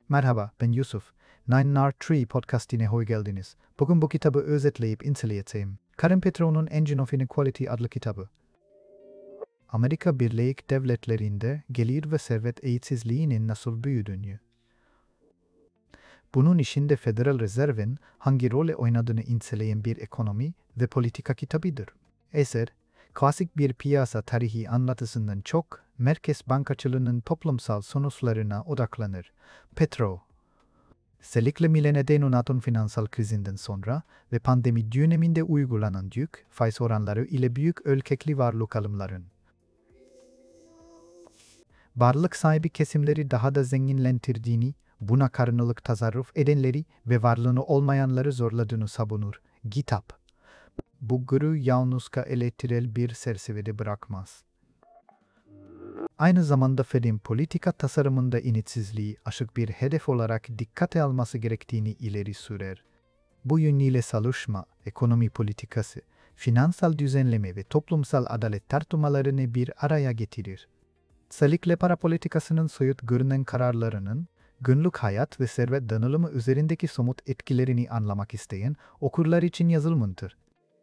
Merhaba, ben Yusuf. Nine Tree podcastine hoş geldiniz. Bugün bu kitabı özetleyip inceleyeceğim. Karen Petro'nun Engine of Inequality adlı kitabı. Amerika Birleşik Devletleri'nde gelir ve servet eşitsizliğinin nasıl büyüdüğünü. Bunun içinde Federal Reserve'in hangi rol oynadığını inceleyen bir ekonomi ve politika kitabıdır. Eser, klasik bir piyasa tarihi anlatısından çok, merkez bankacılığının toplumsal sonuçlarına odaklanır. Petro, özellikle milenedeyonun finansal krizinden sonra ve pandemi döneminde uygulanan yük, faiz oranları ile büyük ölçekli varlık alımların varlık sahibi kesimleri daha da zenginlendirdiğini, buna karşılık tasarruf edenleri ve varlığını olmayanları zorladığını savunur. Kitap, bu guru yalnızca eleştirel bir çerçevede bırakmaz. Aynı zamanda Fed'in politika tasarımında initsizliği açık bir hedef olarak dikkate alması gerektiğini ileri sürer. Bu yönüyle çalışma, ekonomi politikası, finansal düzenleme ve toplumsal adalet tartışmalarını bir araya getirir. Özellikle para politikasının soyut görünen kararlarının, günlük hayat ve servet dağılımı üzerindeki somut etkilerini anlamak isteyen okurlar için yazılmıştır.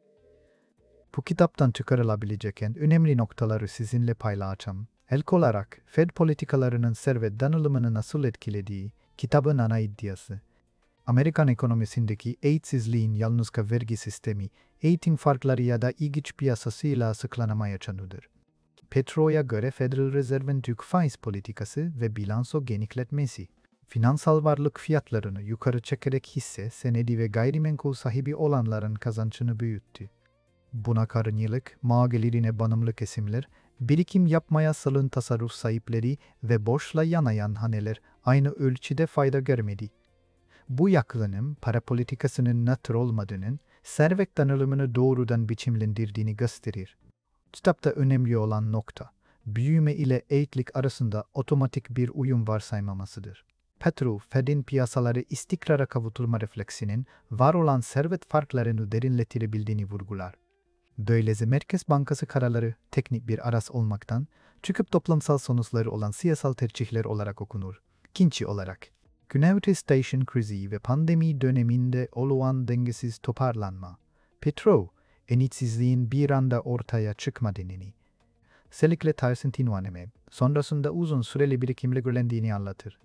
Bu kitaptan çıkarılabilecek en önemli noktaları sizinle paylaşacağım. İlk olarak, Fed politikalarının servet dağılımını nasıl etkilediği, kitabın ana iddiası. Amerikan ekonomisindeki eşitsizliğin yalnızca vergi sistemi, eğitim farkları ya da ilginç piyasasıyla açıklanamayacaktır. Petro'ya göre Federal Reserve'in Türk faiz politikası ve bilanço genişletmesi, finansal varlık fiyatlarını yukarı çekerek hisse, senedi ve gayrimenkul sahibi olanların kazançını büyüttü. Buna karşılık, mal gelirine bağımlı kesimler, birikim yapmaya salın tasarruf sahipleri ve borçla yanayan haneler aynı ölçüde fayda görmedi. Bu yaklaşım, para politikasının nötr olmadığının, servet dağılımını doğrudan biçimlendirdiğini gösterir. Kitapta önemli olan nokta, büyüme ile eğitlik arasında otomatik bir uyum varsaymamasıdır. Petro, Fed'in piyasaları istikrara kavuşturma refleksinin var olan servet farklarını derinletebildiğini vurgular. Böylece Merkez Bankası kararları teknik bir araç olmaktan çıkıp toplumsal sonuçları olan siyasal tercihler olarak okunur. İkinci olarak, Güneydoğu Station krizi ve pandemi döneminde olan dengesiz toparlanma. Petro, eşitsizliğin bir anda ortaya çıkmadığını, özellikle Tyson dönemi, sonrasında uzun süreli birikimle görüldüğünü anlatır.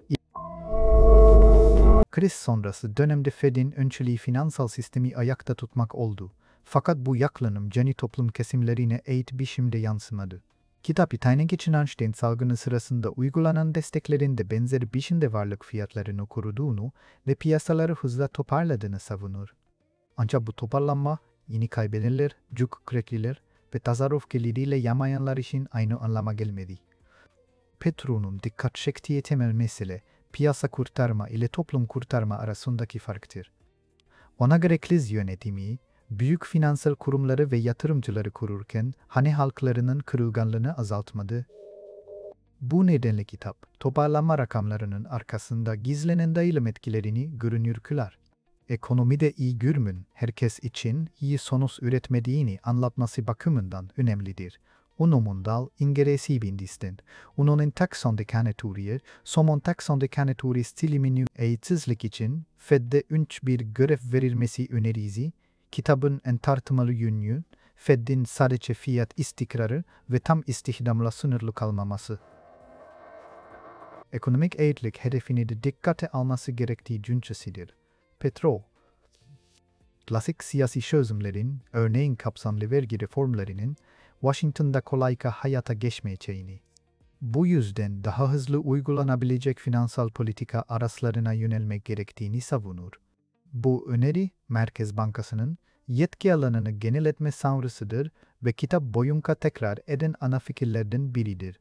Kriz sonrası dönemde Fed'in önceliği finansal sistemi ayakta tutmak oldu. Fakat bu yaklaşım yeni toplum kesimlerine eğit biçimde yansımadı. Kitap İtalyan geçinançten salgını sırasında uygulanan desteklerin de benzer biçimde varlık fiyatlarını koruduğunu ve piyasaları hızla toparladığını savunur. Ancak bu toparlanma, yeni kaybedenler, cuk krekliler ve tasarruf geliriyle yamayanlar için aynı anlama gelmedi. Petro'nun dikkat çektiği temel mesele, piyasa kurtarma ile toplum kurtarma arasındaki farktır. Ona göre kriz yönetimi, büyük finansal kurumları ve yatırımcıları korurken hane halklarının kırılganlığını azaltmadı. Bu nedenle kitap, toparlanma rakamlarının arkasında gizlenen dağılım etkilerini görünür kılar. Ekonomide iyi görünümün herkes için iyi sonuç üretmediğini anlatması bakımından önemlidir. Unumundal İngilizce bindisten, unun takson de kanaturiye, somon takson de kanaturi stilimini eğitsizlik için Fed'de bir görev verilmesi önerisi, kitabın en tartışmalı yönü, Fed'in sadece fiyat istikrarı ve tam istihdamla sınırlı kalmaması. Ekonomik eğitlik hedefini de dikkate alması gerektiği cümlesidir. Petro, klasik siyasi çözümlerin, örneğin kapsamlı vergi reformlarının, Washington'da kolayca hayata geçmeyeceğini, bu yüzden daha hızlı uygulanabilecek finansal politika araçlarına yönelmek gerektiğini savunur. Bu öneri, Merkez Bankası'nın yetki alanını genelletme savrısıdır ve kitap boyunca tekrar eden ana fikirlerden biridir.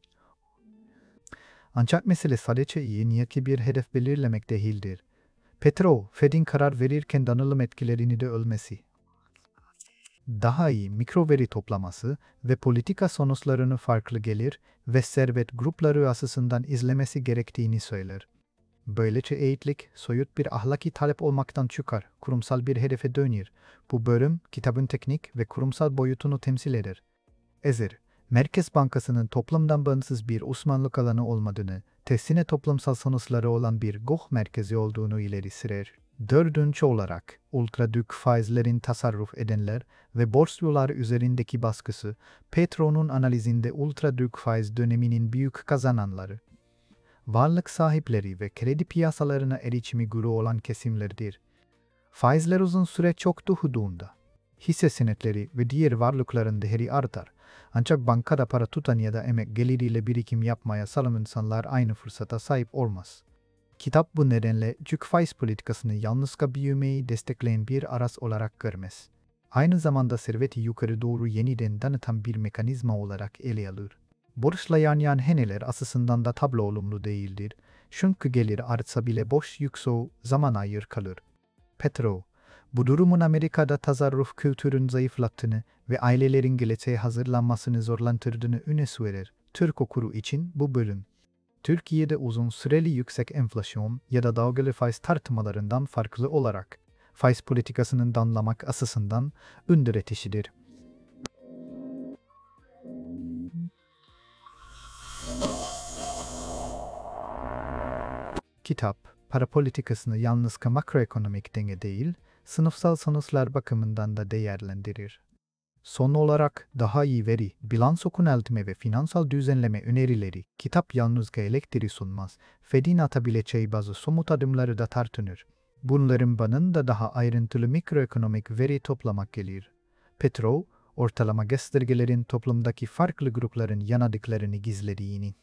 Ancak mesele sadece iyi niyetli bir hedef belirlemek değildir. Petro, Fed'in karar verirken dağılım etkilerini de ölmesi, daha iyi mikro veri toplaması ve politika sonuçlarını farklı gelir ve servet grupları açısından izlemesi gerektiğini söyler. Böylece eğitlik, soyut bir ahlaki talep olmaktan çıkar, kurumsal bir hedefe dönür. Bu bölüm, kitabın teknik ve kurumsal boyutunu temsil eder. Ezer, Merkez Bankası'nın toplumdan bağımsız bir uzmanlık alanı olmadığını, tersine toplumsal sonuçları olan bir GOH merkezi olduğunu ileri sürer. Dördüncü olarak, ultra düşük faizlerin tasarruf edenler ve borçlular üzerindeki baskısı, Petro'nun analizinde ultra düşük faiz döneminin büyük kazananları, varlık sahipleri ve kredi piyasalarına erişimi guru olan kesimlerdir. Faizler uzun süre çok düştüğünde, hisse senetleri ve diğer varlıkların değeri artar. Ancak bankada para tutan ya da emek geliriyle birikim yapmaya sağlam insanlar aynı fırsata sahip olmaz. Kitap bu nedenle düşük faiz politikasını yalnızca büyümeyi destekleyen bir araç olarak görmez. Aynı zamanda serveti yukarı doğru yeniden tanıtan bir mekanizma olarak ele alır. Borçla yan haneler açısından da tablo olumlu değildir. Çünkü gelir artsa bile borç yüksek zaman ayır kalır. Petro, bu durumun Amerika'da tasarruf kültürünü zayıflattığını ve ailelerin geleceğe hazırlanmasını zorlandırdığını öne sürer. Türk okuru için bu bölüm, Türkiye'de uzun süreli yüksek enflasyon ya da dalgalı faiz tartışmalarından farklı olarak, faiz politikasının anlamak açısından öndüretişidir. Kitap, para politikasını yalnızca makroekonomik denge değil, sınıfsal sonuçlar bakımından da değerlendirir. Son olarak daha iyi veri, bilanço yöneltme ve finansal düzenleme önerileri, kitap yalnızca elektriği sunmaz, Fed'in atabileceği bazı somut adımları da tartınır. Bunların yanında daha ayrıntılı mikroekonomik veri toplamak gelir. Petro, ortalama göstergelerin toplumdaki farklı grupların yanadıklarını gizlediğini.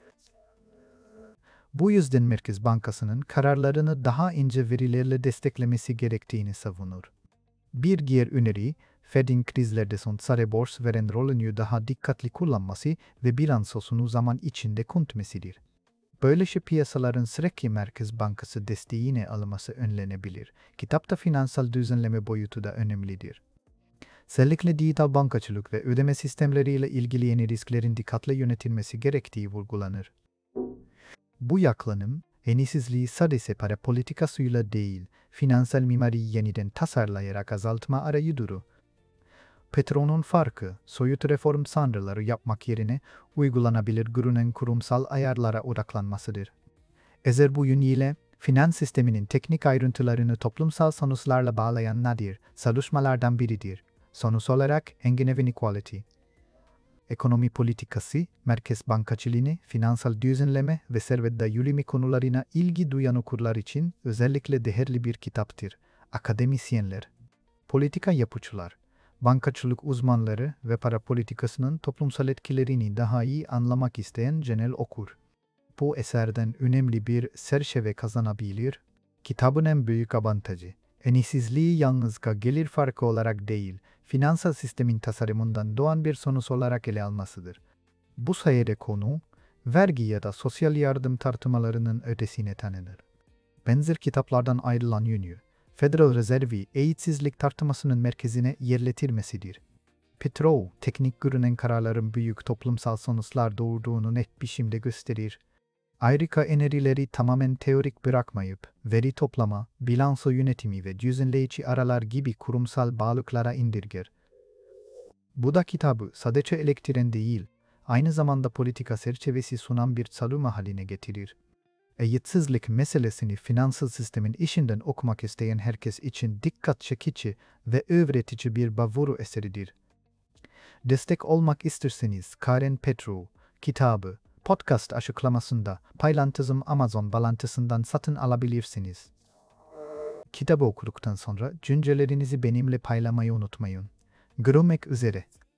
Bu yüzden Merkez Bankası'nın kararlarını daha ince verilerle desteklemesi gerektiğini savunur. Bir diğer öneri, Fed'in krizlerde son borç veren rolünü daha dikkatli kullanması ve bilançosunu zaman içinde kontrolmesidir. Böylece piyasaların sürekli Merkez Bankası desteğine alınması önlenebilir. Kitapta finansal düzenleme boyutu da önemlidir. Özellikle dijital bankacılık ve ödeme sistemleriyle ilgili yeni risklerin dikkatli yönetilmesi gerektiği vurgulanır. Bu yaklanım, enisizliği sadece para politikasıyla değil, finansal mimariyi yeniden tasarlayarak azaltma arayüdür. Petro'nun farkı, soyut reform sandırları yapmak yerine uygulanabilir görünen kurumsal ayarlara odaklanmasıdır. Ezer bu yönüyle, finans sisteminin teknik ayrıntılarını toplumsal sonuçlarla bağlayan nadir çalışmalardan biridir. Sonuç olarak Engine Inequality. Ekonomi politikası, merkez bankacılığını, finansal düzenleme ve servet dağılımı konularına ilgi duyan okurlar için özellikle değerli bir kitaptır. Akademisyenler, politika yapıcılar, bankacılık uzmanları ve para politikasının toplumsal etkilerini daha iyi anlamak isteyen genel okur. Bu eserden önemli bir çerçeve kazanabilir. Kitabın en büyük avantajı, enisizliği yalnızca gelir farkı olarak değil, finansal sistemin tasarımından doğan bir sonuç olarak ele almasıdır. Bu sayede konu, vergi ya da sosyal yardım tartışmalarının ötesine tanınır. Benzer kitaplardan ayrılan yönü, Federal Reserve'i eğitsizlik tartışmasının merkezine yerletilmesidir. Petro, teknik görünen kararların büyük toplumsal sonuçlar doğurduğunu net biçimde gösterir. Ayrıca önerileri tamamen teorik bırakmayıp, veri toplama, bilanço yönetimi ve düzenleyici aralar gibi kurumsal bağlıklara indirger. Bu da kitabı sadece eleştiren değil, aynı zamanda politika çerçevesi sunan bir çalışma haline getirir. Eğitsizlik meselesini finansal sistemin içinden okumak isteyen herkes için dikkat çekici ve öğretici bir bavuru eseridir. Destek olmak isterseniz Karen Petro, kitabı, podcast açıklamasında paylaştığım Amazon bağlantısından satın alabilirsiniz. Kitabı okuduktan sonra düşüncelerinizi benimle paylaşmayı unutmayın. Görüşmek üzere.